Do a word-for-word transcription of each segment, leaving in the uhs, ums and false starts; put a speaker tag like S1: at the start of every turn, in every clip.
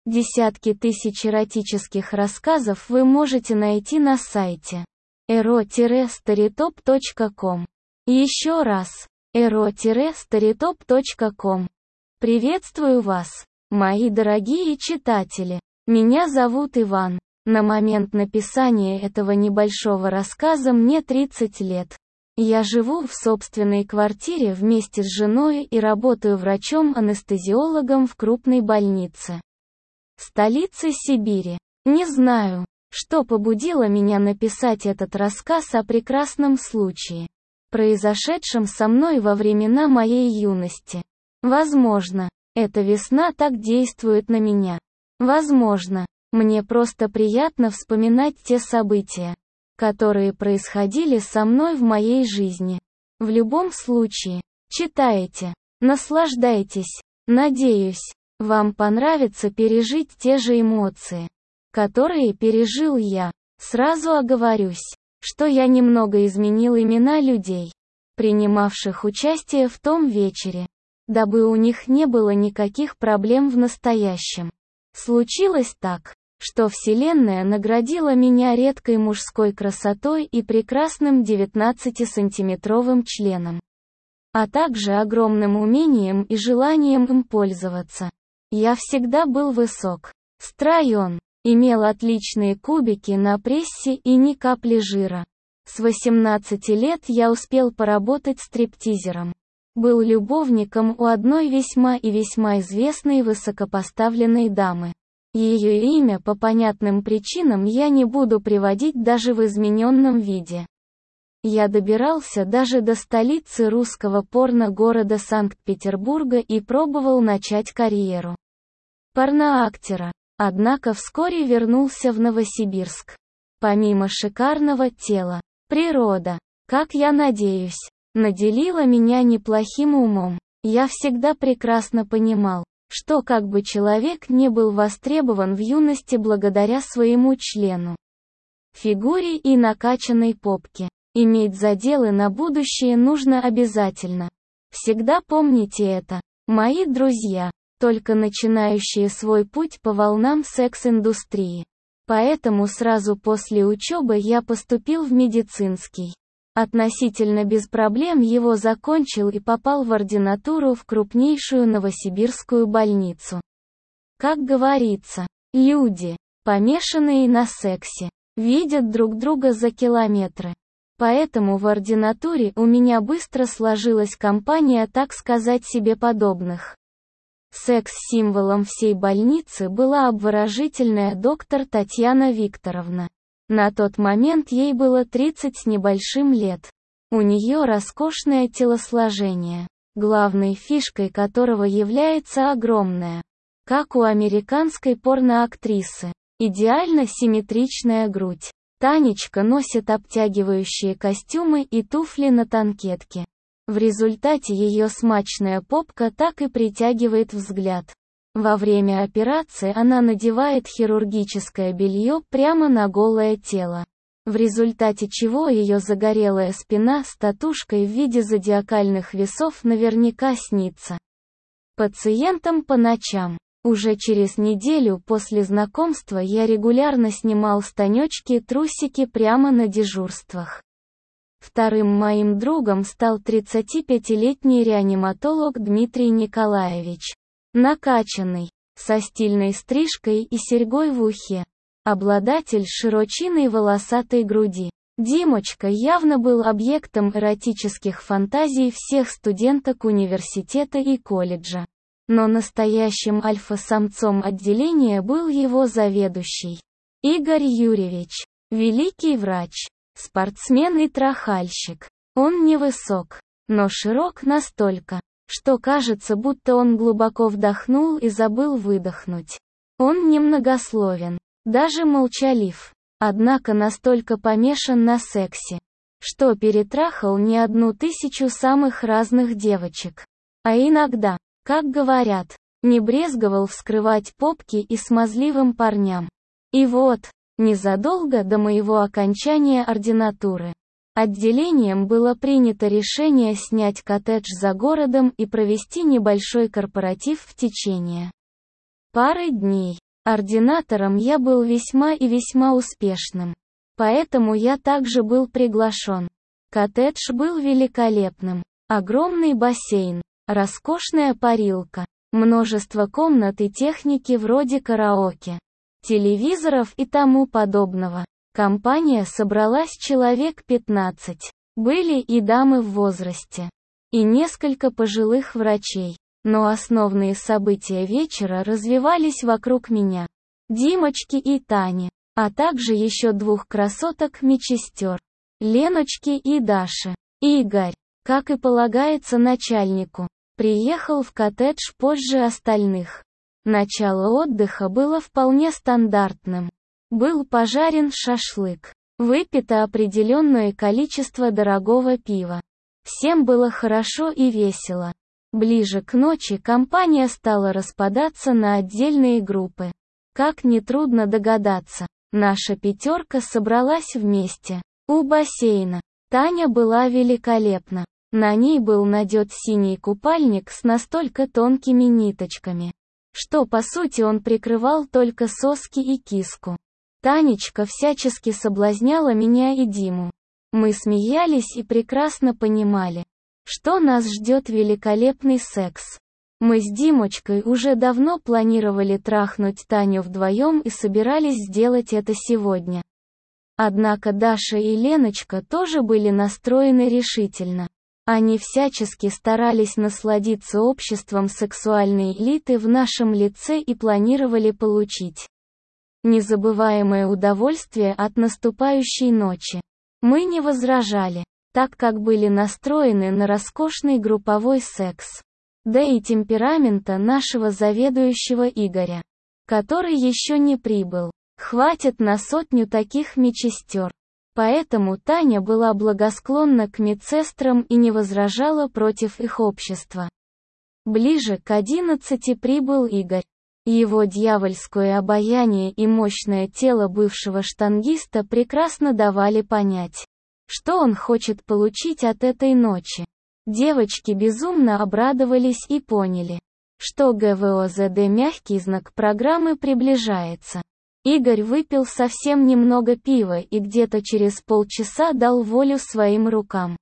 S1: Десятки тысяч эротических рассказов вы можете найти на сайте эро старитоп точка ком. Еще раз, эро старитоп точка ком. Приветствую вас, мои дорогие читатели. Меня зовут Иван. На момент написания этого небольшого рассказа мне тридцать лет. Я живу в собственной квартире вместе с женой и работаю врачом-анестезиологом в крупной больнице. Столице Сибири. Не знаю, что побудило меня написать этот рассказ о прекрасном случае, произошедшем со мной во времена моей юности. Возможно, эта весна так действует на меня. Возможно, мне просто приятно вспоминать те события, которые происходили со мной в моей жизни. В любом случае, читайте, наслаждайтесь. Надеюсь, вам понравится пережить те же эмоции, которые пережил я. Сразу оговорюсь, что я немного изменил имена людей, принимавших участие в том вечере, дабы у них не было никаких проблем в настоящем. Случилось так, что Вселенная наградила меня редкой мужской красотой и прекрасным девятнадцатисантиметровым членом, а также огромным умением и желанием им пользоваться. Я всегда был высок, стройен, имел отличные кубики на прессе и ни капли жира. С восемнадцати лет я успел поработать стриптизером. Был любовником у одной весьма и весьма известной высокопоставленной дамы. Ее имя по понятным причинам я не буду приводить даже в измененном виде. Я добирался даже до столицы русского порно города Санкт-Петербурга и пробовал начать карьеру порноактера. Однако вскоре вернулся в Новосибирск. Помимо шикарного тела, природа, как я надеюсь, наделила меня неплохим умом. Я всегда прекрасно понимал, что как бы человек не был востребован в юности благодаря своему члену, фигуре и накачанной попке, иметь заделы на будущее нужно обязательно. Всегда помните это, мои друзья, только начинающие свой путь по волнам секс-индустрии. Поэтому сразу после учебы я поступил в медицинский. Относительно без проблем его закончил и попал в ординатуру в крупнейшую новосибирскую больницу. Как говорится, люди, помешанные на сексе, видят друг друга за километры. Поэтому в ординатуре у меня быстро сложилась компания, так сказать, себе подобных. Секс-символом всей больницы была обворожительная доктор Татьяна Викторовна. На тот момент ей было тридцать с небольшим лет. У нее роскошное телосложение, главной фишкой которого является огромная, как у американской порноактрисы, идеально симметричная грудь. Танечка носит обтягивающие костюмы и туфли на танкетке. В результате ее смачная попка так и притягивает взгляд. Во время операции она надевает хирургическое белье прямо на голое тело, в результате чего ее загорелая спина с татушкой в виде зодиакальных весов наверняка снится пациентам по ночам. Уже через неделю после знакомства я регулярно снимал с Танечки трусики прямо на дежурствах. Вторым моим другом стал тридцатипятилетний реаниматолог Дмитрий Николаевич. Накачанный, со стильной стрижкой и серьгой в ухе. Обладатель широченной волосатой груди. Димочка явно был объектом эротических фантазий всех студенток университета и колледжа. Но настоящим альфа-самцом отделения был его заведующий. Игорь Юрьевич. Великий врач. Спортсмен и трахальщик. Он невысок, но широк настолько, что кажется, будто он глубоко вдохнул и забыл выдохнуть. Он немногословен, даже молчалив, однако настолько помешан на сексе, что перетрахал не одну тысячу самых разных девочек. А иногда, как говорят, не брезговал вскрывать попки и смазливым парням. И вот, незадолго до моего окончания ординатуры, отделением было принято решение снять коттедж за городом и провести небольшой корпоратив в течение пары дней. Ординатором я был весьма и весьма успешным. Поэтому я также был приглашен. Коттедж был великолепным. Огромный бассейн, роскошная парилка, множество комнат и техники вроде караоке, телевизоров и тому подобного. Компания собралась человек пятнадцать. Были и дамы в возрасте, и несколько пожилых врачей. Но основные события вечера развивались вокруг меня, Димочки и Тани, а также еще двух красоток-медсестер, Леночки и Даши. Игорь, как и полагается начальнику, приехал в коттедж позже остальных. Начало отдыха было вполне стандартным. Был пожарен шашлык, выпито определенное количество дорогого пива. Всем было хорошо и весело. Ближе к ночи компания стала распадаться на отдельные группы. Как нетрудно догадаться, наша пятерка собралась вместе, у бассейна. Таня была великолепна. На ней был надет синий купальник с настолько тонкими ниточками, что по сути он прикрывал только соски и киску. Танечка всячески соблазняла меня и Диму. Мы смеялись и прекрасно понимали, что нас ждет великолепный секс. Мы с Димочкой уже давно планировали трахнуть Таню вдвоем и собирались сделать это сегодня. Однако Даша и Леночка тоже были настроены решительно. Они всячески старались насладиться обществом сексуальной элиты в нашем лице и планировали получить незабываемое удовольствие от наступающей ночи. Мы не возражали, так как были настроены на роскошный групповой секс. Да и темперамента нашего заведующего Игоря, который еще не прибыл, хватит на сотню таких медсестер. Поэтому Таня была благосклонна к медсестрам и не возражала против их общества. Ближе к одиннадцати прибыл Игорь. Его дьявольское обаяние и мощное тело бывшего штангиста прекрасно давали понять, что он хочет получить от этой ночи. Девочки безумно обрадовались и поняли, что ГВОЗД мягкий знак программы приближается. Игорь выпил совсем немного пива и где-то через полчаса дал волю своим рукам,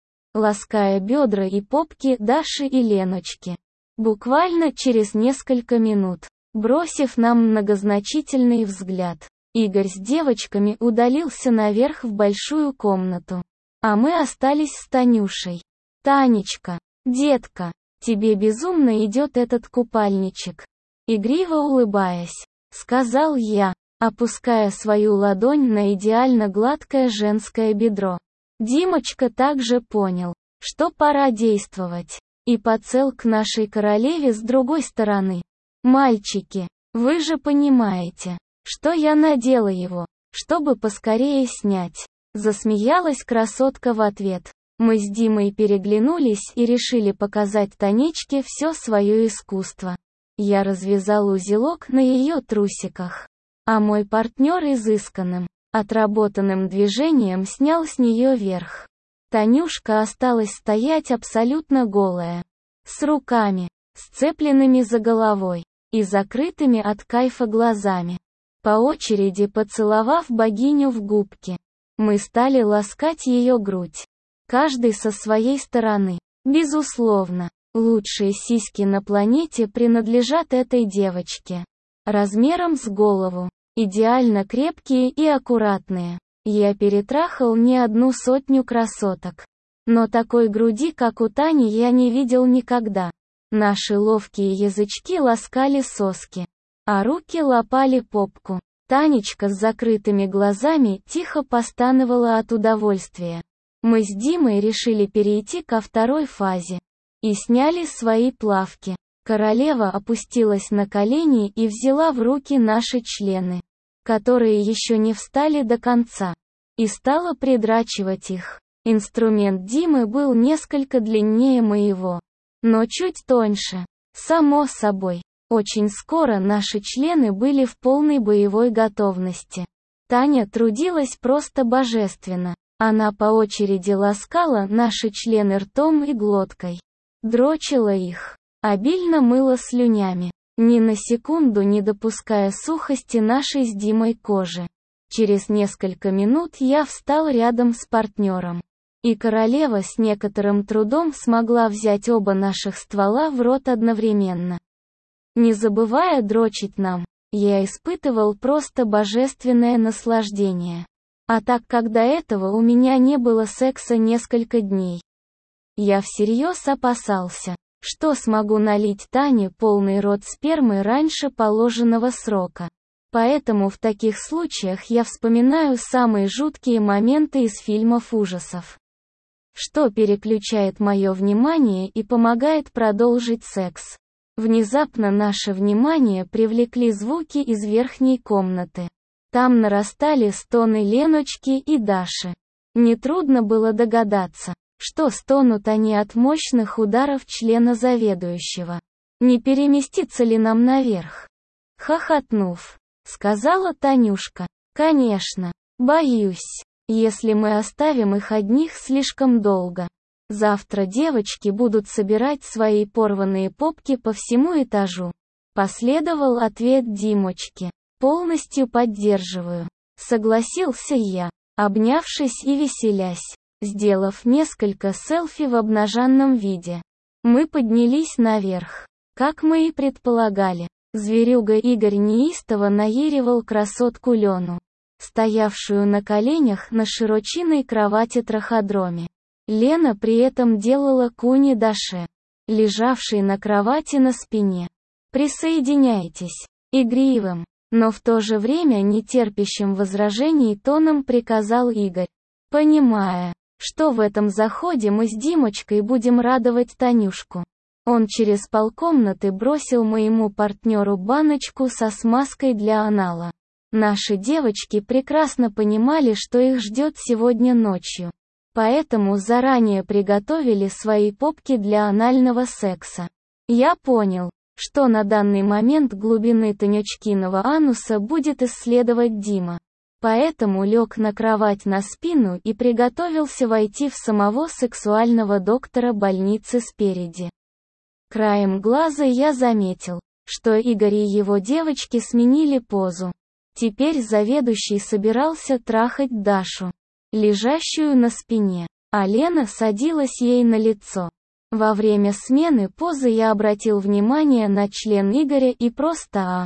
S1: лаская бедра и попки Даши и Леночки. Буквально через несколько минут, бросив нам многозначительный взгляд, Игорь с девочками удалился наверх в большую комнату. А мы остались с Танюшей. «Танечка, детка, тебе безумно идет этот купальничек», игриво улыбаясь, сказал я, опуская свою ладонь на идеально гладкое женское бедро. Димочка также понял, что пора действовать, и подсел к нашей королеве с другой стороны. «Мальчики, вы же понимаете, что я надела его, чтобы поскорее снять», засмеялась красотка в ответ. Мы с Димой переглянулись и решили показать Танечке все свое искусство. Я развязал узелок на ее трусиках, а мой партнер изысканным, отработанным движением снял с нее верх. Танюшка осталась стоять абсолютно голая, с руками, сцепленными за головой, и закрытыми от кайфа глазами. По очереди поцеловав богиню в губки, мы стали ласкать ее грудь, каждый со своей стороны. Безусловно, лучшие сиськи на планете принадлежат этой девочке. Размером с голову, идеально крепкие и аккуратные. Я перетрахал не одну сотню красоток. Но такой груди, как у Тани, я не видел никогда. Наши ловкие язычки ласкали соски, а руки лапали попку. Танечка с закрытыми глазами тихо постановала от удовольствия. Мы с Димой решили перейти ко второй фазе и сняли свои плавки. Королева опустилась на колени и взяла в руки наши члены, которые еще не встали до конца, и стала придрачивать их. Инструмент Димы был несколько длиннее моего, но чуть тоньше. Само собой, очень скоро наши члены были в полной боевой готовности. Таня трудилась просто божественно. Она по очереди ласкала наши члены ртом и глоткой, дрочила их, обильно мыла слюнями. ни на секунду не допуская сухости нашей с Димой кожи. Через несколько минут я встал рядом с партнером. И королева с некоторым трудом смогла взять оба наших ствола в рот одновременно. Не забывая дрочить нам, я испытывал просто божественное наслаждение. А так как до этого у меня не было секса несколько дней, я всерьез опасался, что смогу налить Тане полный рот спермы раньше положенного срока. Поэтому в таких случаях я вспоминаю самые жуткие моменты из фильмов ужасов, что переключает мое внимание и помогает продолжить секс. Внезапно наше внимание привлекли звуки из верхней комнаты. Там нарастали стоны Леночки и Даши. Нетрудно было догадаться, что стонут они от мощных ударов члена заведующего. Не переместиться ли нам наверх? Хохотнув, сказала Танюшка. Конечно. Боюсь, если мы оставим их одних слишком долго. Завтра девочки будут собирать свои порванные попки по всему этажу. Последовал ответ Димочки. Полностью поддерживаю. Согласился я, обнявшись и веселясь, сделав несколько селфи в обнаженном виде. Мы поднялись наверх. Как мы и предполагали, зверюга Игорь неистово наеривал красотку Лену, стоявшую на коленях на широченной кровати-траходроме. Лена при этом делала куни Даше, лежавшей на кровати на спине. «Присоединяйтесь», игривым, но в то же время нетерпящим возражений тоном приказал Игорь, понимая, что в этом заходе мы с Димочкой будем радовать Танюшку. Он через полкомнаты бросил моему партнеру баночку со смазкой для анала. Наши девочки прекрасно понимали, что их ждет сегодня ночью. Поэтому заранее приготовили свои попки для анального секса. Я понял, что на данный момент глубины Танючкиного ануса будет исследовать Дима. Поэтому лег на кровать на спину и приготовился войти в самого сексуального доктора больницы спереди. Краем глаза я заметил, что Игорь и его девочки сменили позу. Теперь заведующий собирался трахать Дашу, лежащую на спине, а Лена садилась ей на лицо. Во время смены позы я обратил внимание на член Игоря и просто а.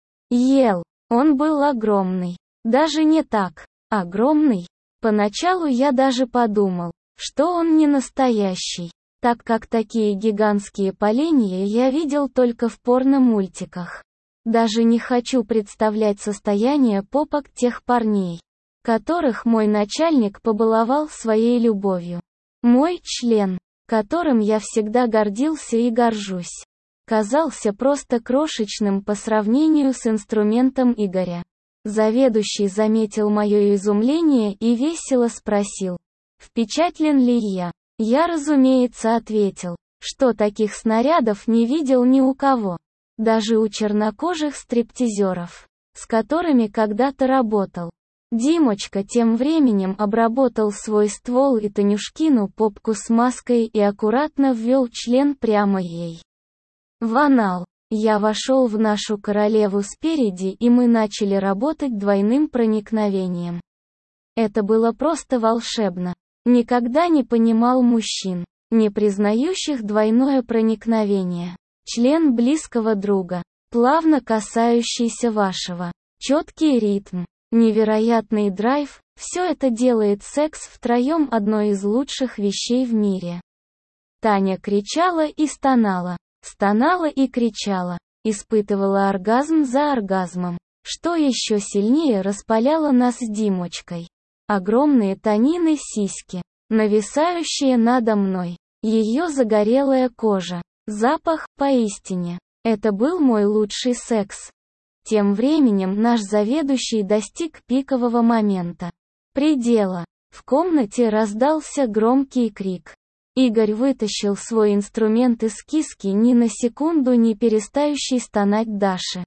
S1: ел. Он был огромный. Даже не так, огромный. Поначалу я даже подумал, что он не настоящий, так как такие гигантские поленья я видел только в порно-мультиках. Даже не хочу представлять состояние попок тех парней, которых мой начальник побаловал своей любовью. Мой член, которым я всегда гордился и горжусь, казался просто крошечным по сравнению с инструментом Игоря. Заведующий заметил мое изумление и весело спросил, впечатлен ли я. Я, разумеется, ответил, что таких снарядов не видел ни у кого, даже у чернокожих стриптизеров, с которыми когда-то работал. Димочка тем временем обработал свой ствол и Танюшкину попку смазкой и аккуратно ввел член прямо ей в анал. Я вошел в нашу королеву спереди, и мы начали работать двойным проникновением. Это было просто волшебно. Никогда не понимал мужчин, не признающих двойное проникновение. Член близкого друга, плавно касающийся вашего. Четкий ритм, невероятный драйв, все это делает секс втроем одной из лучших вещей в мире. Таня кричала и стонала, стонала и кричала, испытывала оргазм за оргазмом, что еще сильнее распаляло нас с Димочкой. Огромные Танины сиськи, нависающие надо мной, ее загорелая кожа, запах, поистине, это был мой лучший секс. Тем временем наш заведующий достиг пикового момента. Предела. В комнате раздался громкий крик. Игорь вытащил свой инструмент из киски, ни на секунду не перестающий стонать Даши.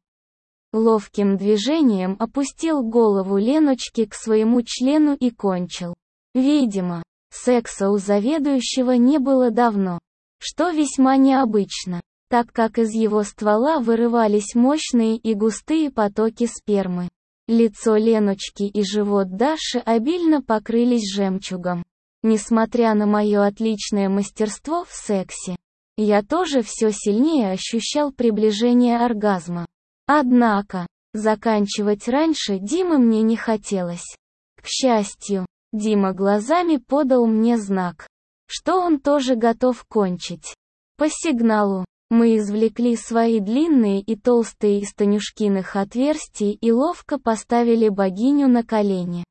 S1: Ловким движением опустил голову Леночки к своему члену и кончил. Видимо, секса у заведующего не было давно, что весьма необычно. так как из его ствола вырывались мощные и густые потоки спермы. Лицо Леночки и живот Даши обильно покрылись жемчугом. Несмотря на мое отличное мастерство в сексе, я тоже все сильнее ощущал приближение оргазма. Однако, заканчивать раньше Димы мне не хотелось. К счастью, Дима глазами подал мне знак, что он тоже готов кончить. По сигналу, мы извлекли свои длинные и толстые из Танюшкиных отверстий и ловко поставили богиню на колени.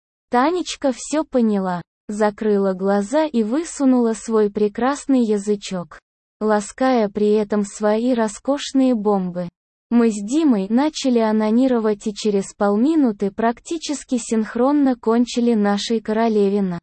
S1: Танечка все поняла, закрыла глаза и высунула свой прекрасный язычок, лаская при этом свои роскошные бомбы. Мы с Димой начали онанировать и через полминуты практически синхронно кончили нашей королевина.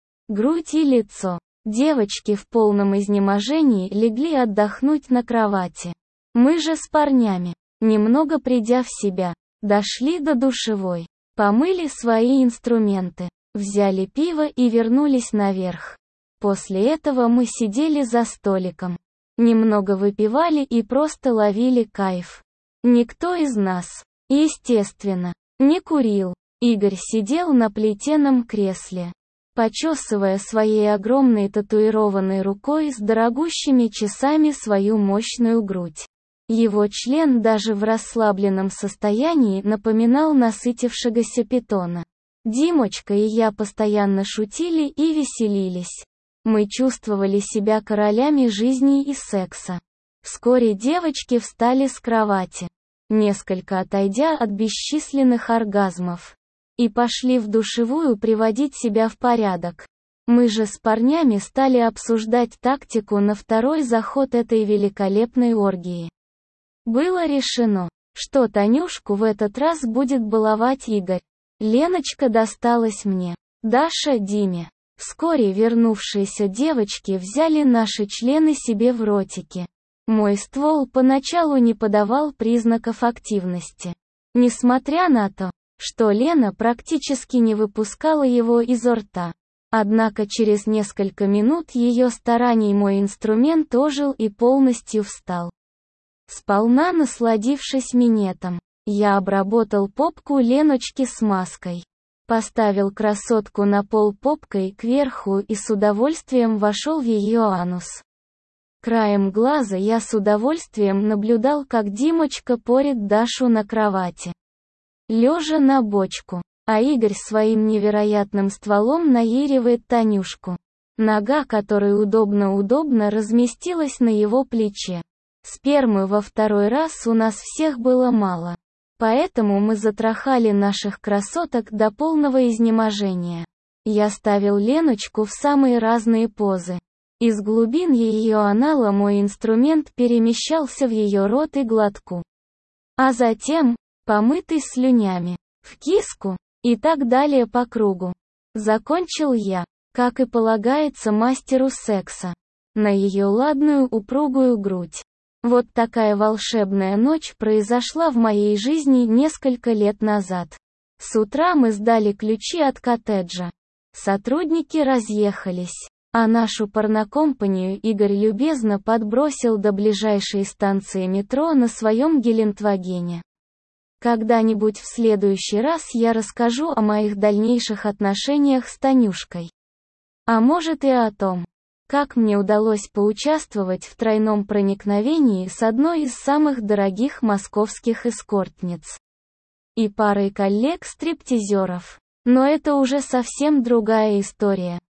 S1: Грудь и лицо. Девочки в полном изнеможении легли отдохнуть на кровати. Мы же с парнями, немного придя в себя, дошли до душевой, помыли свои инструменты, взяли пиво и вернулись наверх. После этого мы сидели за столиком, немного выпивали и просто ловили кайф. Никто из нас, естественно, не курил. Игорь сидел на плетеном кресле, почесывая своей огромной татуированной рукой с дорогущими часами свою мощную грудь. Его член даже в расслабленном состоянии напоминал насытившегося питона. Димочка и я постоянно шутили и веселились. Мы чувствовали себя королями жизни и секса. Вскоре девочки встали с кровати, несколько отойдя от бесчисленных оргазмов, и пошли в душевую приводить себя в порядок. Мы же с парнями стали обсуждать тактику на второй заход этой великолепной оргии. Было решено, что Танюшку в этот раз будет баловать Игорь. Леночка досталась мне, Даша — Диме. Вскоре вернувшиеся девочки взяли наши члены себе в ротики. Мой ствол поначалу не подавал признаков активности. Несмотря на то, что Лена практически не выпускала его изо рта. Однако через несколько минут ее стараний мой инструмент ожил и полностью встал. Сполна насладившись минетом, я обработал попку Леночки смазкой. Поставил красотку на пол попкой кверху и с удовольствием вошел в ее анус. Краем глаза я с удовольствием наблюдал, как Димочка порет Дашу на кровати, лежа на бочку, а Игорь своим невероятным стволом наиривает Танюшку, нога которой удобно-удобно разместилась на его плече. Спермы во второй раз у нас всех было мало, поэтому мы затрахали наших красоток до полного изнеможения. Я ставил Леночку в самые разные позы. Из глубин ее анала мой инструмент перемещался в ее рот и глотку, а затем, помытый слюнями, в киску, и так далее по кругу. Закончил я, как и полагается мастеру секса, на ее ладную упругую грудь. Вот такая волшебная ночь произошла в моей жизни несколько лет назад. С утра мы сдали ключи от коттеджа. Сотрудники разъехались, а нашу порнокомпанию Игорь любезно подбросил до ближайшей станции метро на своем Гелендвагене. Когда-нибудь в следующий раз я расскажу о моих дальнейших отношениях с Танюшкой. А может и о том, как мне удалось поучаствовать в тройном проникновении с одной из самых дорогих московских эскортниц и парой коллег-стриптизеров. Но это уже совсем другая история.